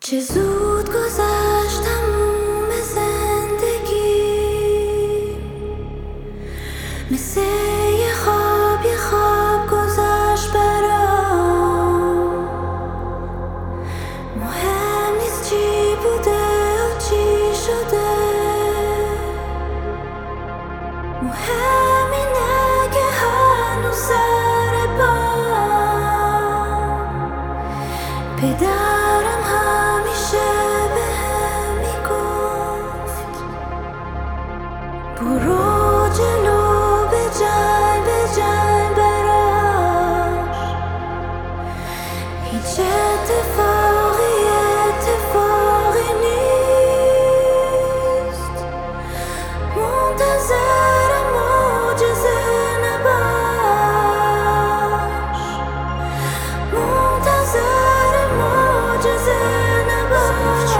چه زود گذشت تموم زندگی، مثل یه خواب گذشت برام. مهم نیست چی بوده و چی شده، مهم اینه که هنوز سر پام. پدرم همیشه بهم میگفت برو جلو، بجنگ براش. هیچ اتفاقی نیست، منتظر معجزه نباش، منتظر معجزه نباش.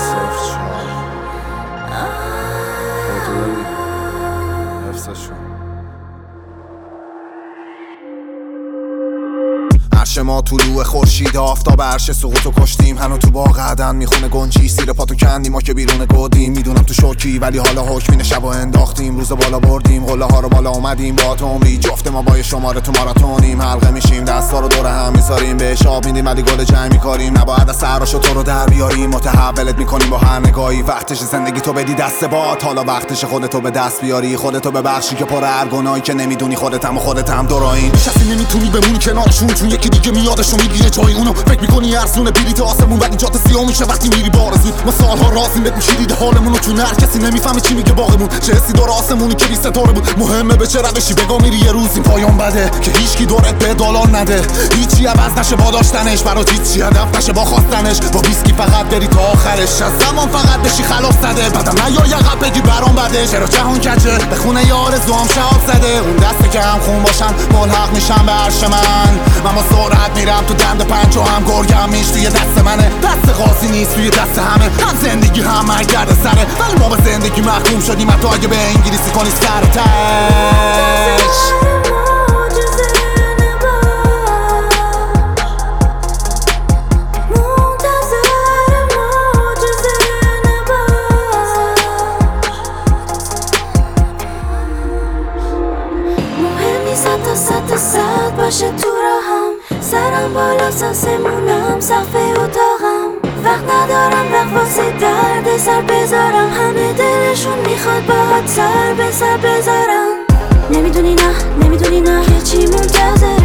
عرش ما طلوع خورشید، آفتاب عرش سقوطو کشتیم. هنو تو باغ عدن میخونه گنجی، سیر پاتو کندیم ما که بیرون گودیم. میدونم تو شوکی ولی حالا حکمین شب و انداختیم. روز بالا بردیم، قله ها رو بالا اومدیم. با عمری جفت ما با شماره تو ماراتونیم. حلقه میشیم، دستا رو دور هم میذاریم، بهش آب میدیم ولی گل جنگ میکاریم. نباید از سراشو تو رو در بیاریم، متحولت میکنیم با هر نگاهی. وقتش زندگی تو بدی دست باد، حالا وقتش خودتو به دست بیاری. خودتو ببخشی که پر هر گناهی که نمیدونی خودتم و خودتم دوراین. نشستی نمیتونی بمونی کنارشون، چون یکی دیگه میادشو میگیره جای اونو. فکر میکنی ارزونه بلیط آسمون ولی جات سیاه میشه وقتی میری بارزون. ما سالها رازیم بهت میشیدید حالمونو، چون هر کسی نمیفهمه چی میگه باغمون. چه حسی داره آسمونی که بی ستاره بود. مهمه به چه روشی بگا میری یه روز این پایان بده که هیچکی دورت به دالان نده. هیچی عوض نشه با داشتنش، برات هیچی هدف نشه با خواستنش. با ویسکی فقط بری تا آخرش، از زمان فقط بشی خلاص زده. بعدم نیای عقب بگی برام بده. چرا جهان کجه به خونه یه آرزوام شهاب زده. اون دسته که هم خون باشن ملحق میشن به عرش من با سرعت میرم تو دند پنج و هم گرگم میش توی دست منه. دست قاضی نیست توی دست همه، هم زندگی هم مرگرد سره. ولی ما به زندگی محکوم شدیم، حتی اگه به انگلیسی کنی سرتش. صد باشه تو راهم، سرم بالا ساسمونم سقف اتاقم. وقت ندارم وقت واسه درد سر بذارم، همه دلشون میخواد باهات سر به سر بذارم. نمیدونی نه که چی منتظر